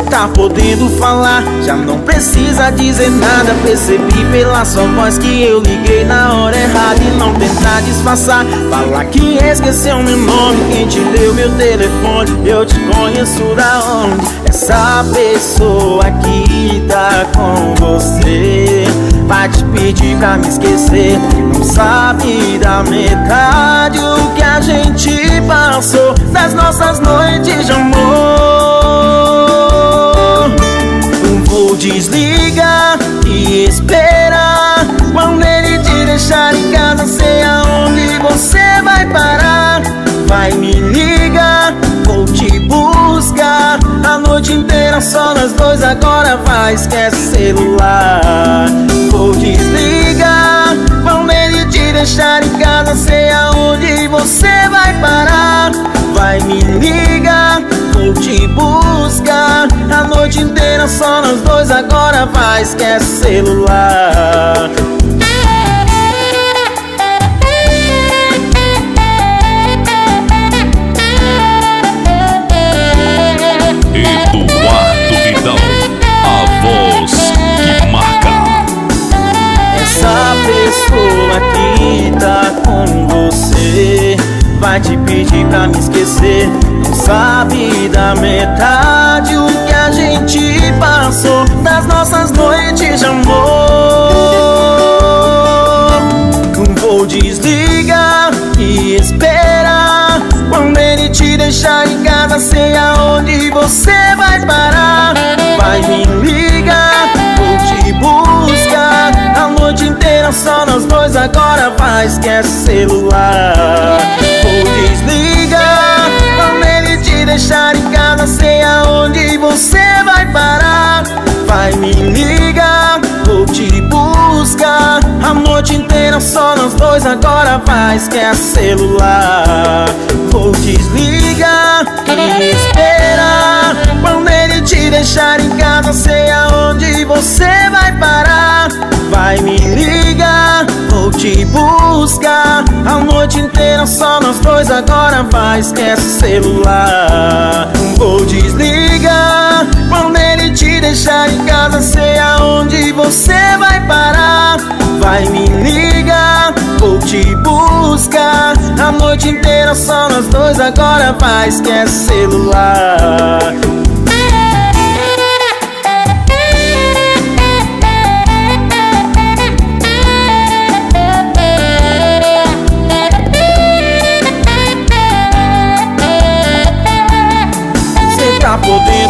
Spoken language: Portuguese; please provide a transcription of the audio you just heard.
tá podendo falar, já não precisa dizer nada. Percebi pela sua voz que eu liguei na hora errada. E não tentar disfarçar, falar que esqueceu meu nome. Quem te deu meu telefone, eu te conheço da onde? Essa pessoa que tá com você vai te pedir pra me esquecer. Não sabe da metade o que a gente passou, das nossas noites de amor. Vou desligar e esperar. Quando ele te deixar em casa, sei aonde você vai parar. Vai me ligar, vou te buscar. A noite inteira só nós dois, agora vai, esquece celular. Vou desligar. Quando ele te deixar em casa, sei aonde você vai parar. Vai me ligar, vou te buscar. A noite inteira só nós dois, agora vai, esquece celular. Eduardo Vidal, a voz que marca. Essa pessoa que tá com você vai te pedir pra me esquecer. Não sabe da metade o que a gente passou, das nossas noites de amor. Vou desligar e esperar. Quando ele te deixar em casa, sei aonde você vai parar. Vai me ligar, vou te buscar. A noite inteira só nós dois, agora vai, esquece celular. Vou desligar. Quando ele te deixar em casa, sei aonde você vai parar. Vai me ligar, vou te buscar. A noite inteira só nós dois, agora vai, esquece celular. Vou desligar e esperar. Quando ele te deixar em casa, sei aonde você vai parar. Vai me ligar, vou te buscar. A noite inteira só nós dois, agora vai, esquece celular. Vou desligar. Quando ele te deixar em casa, sei aonde você vai parar. Vai me ligar, vou te buscar. A noite inteira só nós dois, agora vai, esquece celular. Cê tá podendo